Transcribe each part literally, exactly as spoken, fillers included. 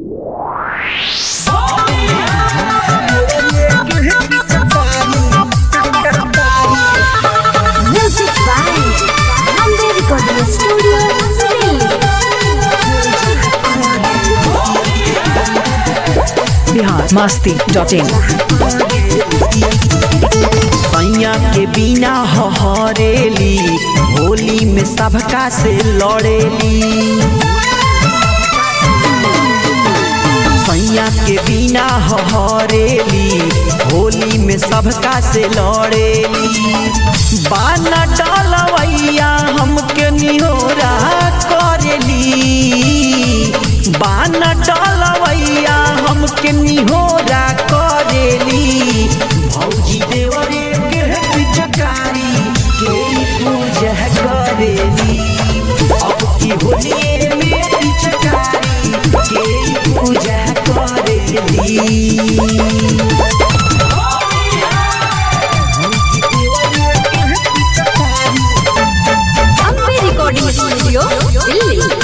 Bihar Masti dot इन। सैया के बिना हरेली होली में सबका से लड़ेली। सैया के बिना हरेली होली में सबका से लड़ेली। बाना डालवैया हमके निहोरा करेली। बाना डालवैया हमके निहोरा करेली। भौजी देवरे के पिचकारी के पूजा करेली। अब की होली में पिचकारी के पूजा करेली। Recording studio Delhi.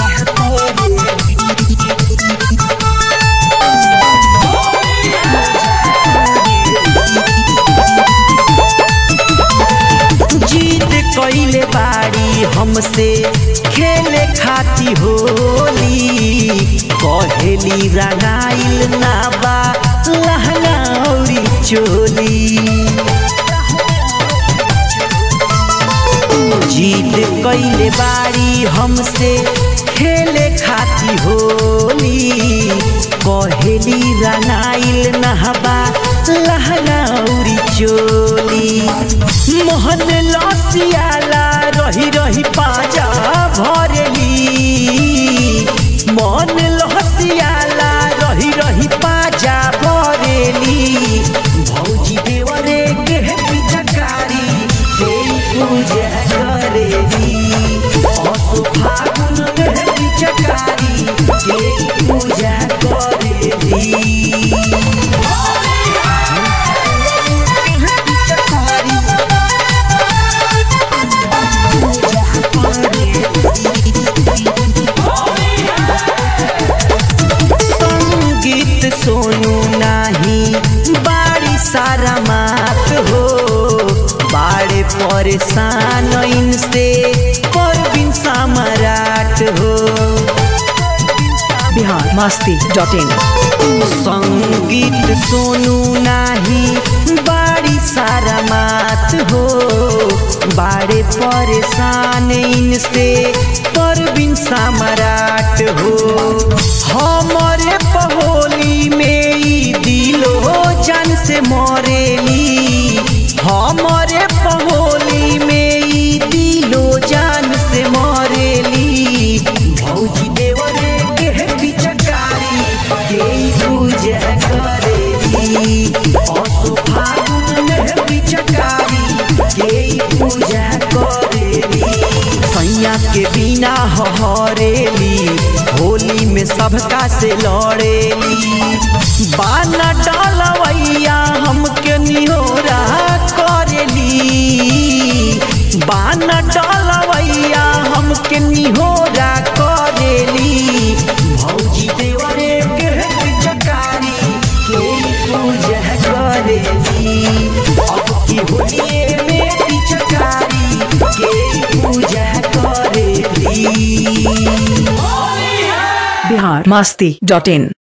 जीत कइले बाड़ी हमसे खेले खाती होली। कहेली रंगाइल ना बा लहंगा औरी चोली। जीत कइले बाड़ी हमसे खेले खाती होली। कहेली रंगाइल ना बा लहंगा औरी चोली। मोहन लसियाला रही रही पाजा भरेली। मन लसियाला रही रही पाजा भरेली। भौजी देवरे के पिचकारी के पूजा करेली। असो फागुन के पिचकारी के पूजा करेली। संगीत सोनू नाही बाड़ी सारा मात हो। बाड़े परेशान इनसे परवीन सम्राट हो। Bihar Masti dot in. संगीत सोनू नाही बाड़ी सारा मात हो। बाड़े परेशान इनसे परवीन सम्राट हो। हमारे पहोली में ई दिलो जान से मरेली। हमारे पहोली में ई दिलो जान से मरेली। भौजी देवरे के पिचकारी के पूजा करेली। असो फागुन में पिचकारी के पूजा करेली। सैया के बिना हरेली होली में सबका से लड़ेली। बाना डालवैया हमके निहोरा करेली। बाना डालवैया हमके निहोरा करेली। भौजी देवरे के पिचकारी के पूजा करेली। अब की होली में पिचकारी के पूजा करेली। बिहार मस्ती डॉट इन।